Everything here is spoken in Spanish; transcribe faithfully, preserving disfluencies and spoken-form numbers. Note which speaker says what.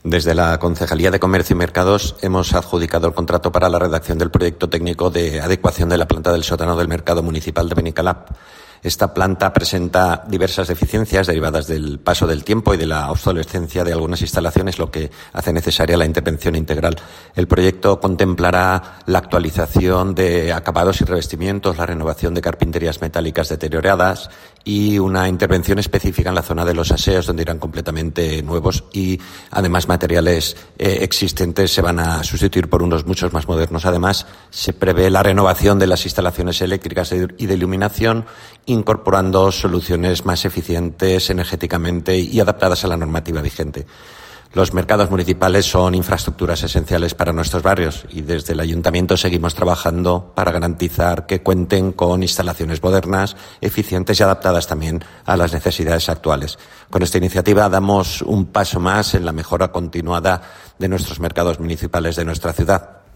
Speaker 1: Desde la Concejalía de Comercio y Mercados hemos adjudicado el contrato para la redacción del proyecto técnico de adecuación de la planta del sótano del mercado municipal de Benicalap. Esta planta presenta diversas deficiencias derivadas del paso del tiempo y de la obsolescencia de algunas instalaciones, lo que hace necesaria la intervención integral. El proyecto contemplará la actualización de acabados y revestimientos, la renovación de carpinterías metálicas deterioradas y una intervención específica en la zona de los aseos, donde irán completamente nuevos y, además, materiales eh, existentes se van a sustituir por unos muchos más modernos. Además, se prevé la renovación de las instalaciones eléctricas y de iluminación, incorporando soluciones más eficientes energéticamente y adaptadas a la normativa vigente. Los mercados municipales son infraestructuras esenciales para nuestros barrios y desde el Ayuntamiento seguimos trabajando para garantizar que cuenten con instalaciones modernas, eficientes y adaptadas también a las necesidades actuales. Con esta iniciativa damos un paso más en la mejora continuada de nuestros mercados municipales de nuestra ciudad.